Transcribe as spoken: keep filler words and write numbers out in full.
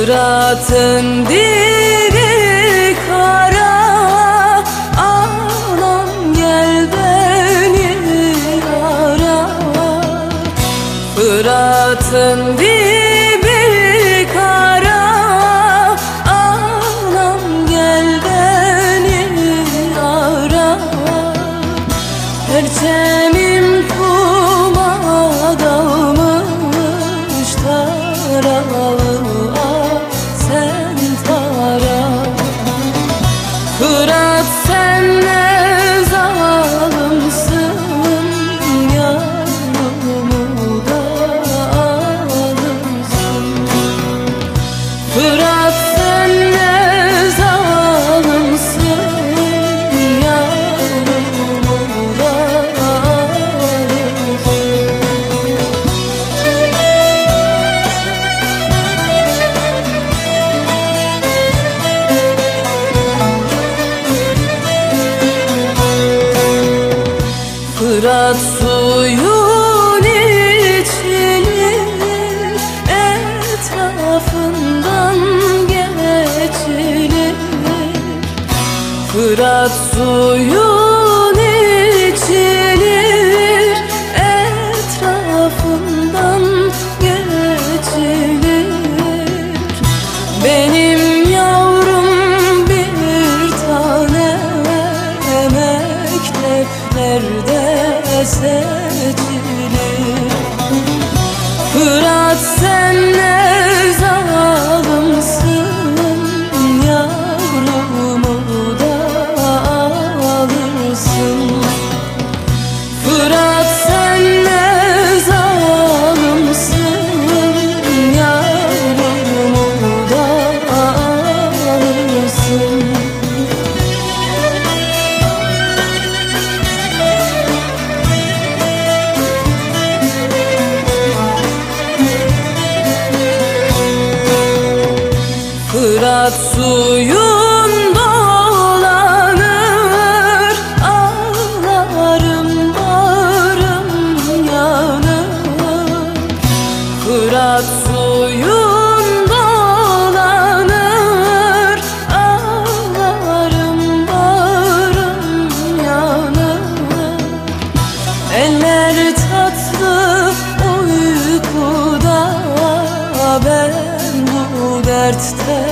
Fırat'ın dibi kara, anam gel beni ara. Fırat'ın dibi kara, anam gel beni ara. Perçemim kuma dalmış taralı, sen tara. Fırat sen ne zalimsin, yavrumu da alırsın. Fırat sen ne zalimsin, yavrumu da alırsın. Fırat suyun içilir, etrafından geçilir. Fırat suyun içilir, etrafından geçilir. Benim yavrum bir tane mekteplerde seçilir. Fırat sen ne zalimsin, yavrumu da alırsın. Fırat sen ne zalimsin, yavrumu da alırsın. Fırat suyun dolanır, ağlarım bağrım yanır. Fırat suyun dolanır, ağlarım bağrım yanır. Eller tatlı uykuda, ben bu dertte